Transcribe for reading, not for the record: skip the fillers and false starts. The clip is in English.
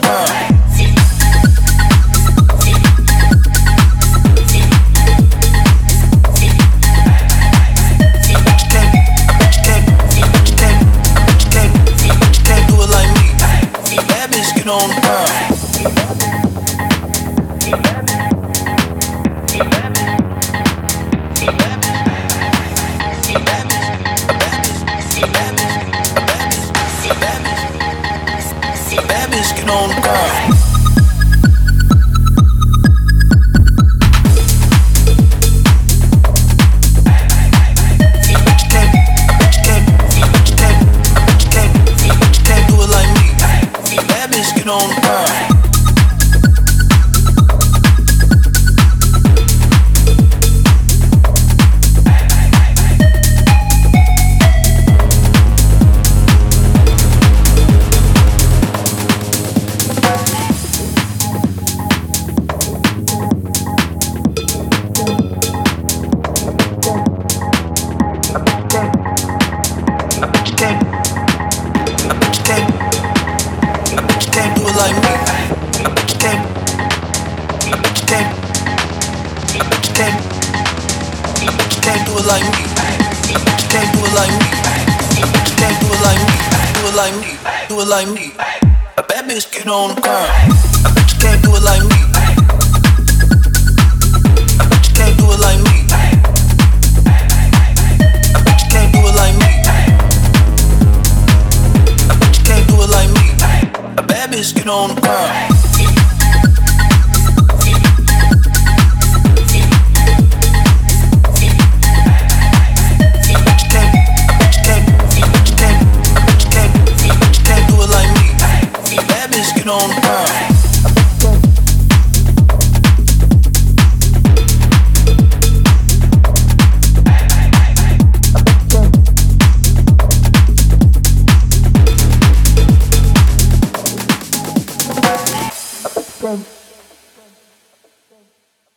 ground. Can't do it like me. Bad bitch, get on the ground. Bad bitch, get on the ground. Can't do it like me. Bad bitch, get on the ground. Can't do it like me. Can't do it like me. Can't do it like me. Can't do it like me. Do it like me. Do it like me. A bad bitch, get on the ground. Can't do it like me. Can't do it like me. Can't do it like me. Can't do it like me. A bad bitch, get on the ground. Can't do it like me. Bad bitch, get on the ground. Then